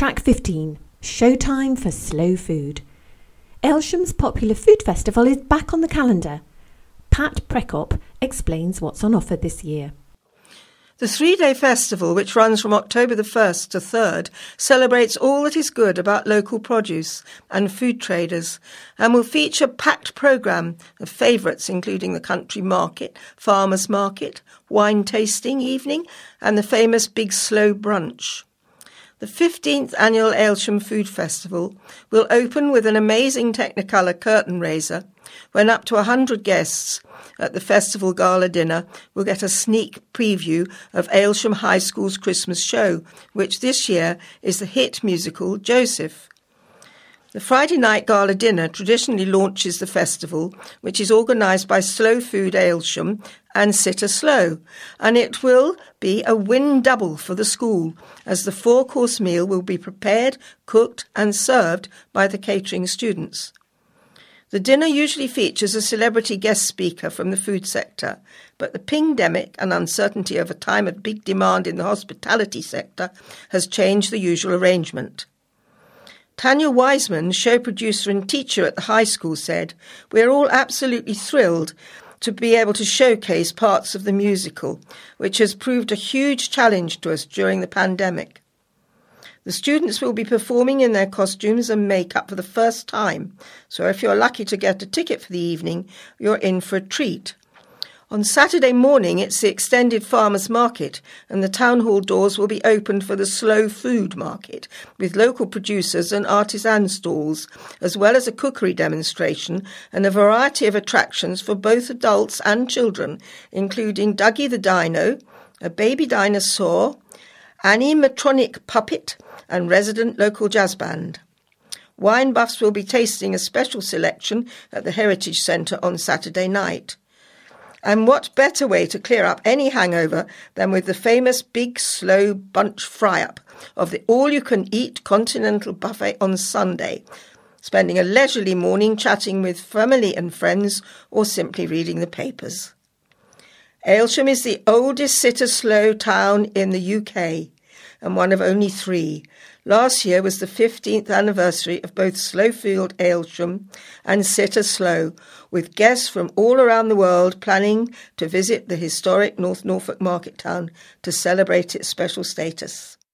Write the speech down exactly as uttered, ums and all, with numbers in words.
Track fifteen, Showtime for Slow Food. Aylsham's popular food festival is back on the calendar. Pat Prekop explains what's on offer this year. The three-day festival, which runs from October the first to third, celebrates all that is good about local produce and food traders and will feature a packed programme of favourites including the country market, farmers market, wine tasting evening and the famous Big Slow brunch. The fifteenth annual Aylsham Food Festival will open with an amazing Technicolor curtain raiser when up to one hundred guests at the festival gala dinner will get a sneak preview of Aylsham High School's Christmas show, which this year is the hit musical Joseph. The Friday night gala dinner traditionally launches the festival, which is organised by Slow Food Aylsham and Sitter Slow, and it will be a win double for the school, as the four-course meal will be prepared, cooked and served by the catering students. The dinner usually features a celebrity guest speaker from the food sector, but the pingdemic and uncertainty of a time of big demand in the hospitality sector has changed the usual arrangement. Tanya Wiseman, show producer and teacher at the high school, said, "We're all absolutely thrilled to be able to showcase parts of the musical, which has proved a huge challenge to us during the pandemic. The students will be performing in their costumes and makeup for the first time, so if you're lucky to get a ticket for the evening, you're in for a treat. On Saturday morning, it's the extended farmers market, and the town hall doors will be opened for the slow food market, with local producers and artisan stalls, as well as a cookery demonstration and a variety of attractions for both adults and children, including Dougie the Dino, a baby dinosaur, animatronic puppet, and resident local jazz band. Wine buffs will be tasting a special selection at the Heritage Centre on Saturday night. And what better way to clear up any hangover than with the famous Big Slow Bunch fry-up of the all-you-can-eat continental buffet on Sunday, spending a leisurely morning chatting with family and friends or simply reading the papers. Aylsham is the oldest Sitter Slow town in the U K and one of only three. Last year was the fifteenth anniversary of both Slowfield Aylsham and Sitter Slow, with guests from all around the world planning to visit the historic North Norfolk market town to celebrate its special status.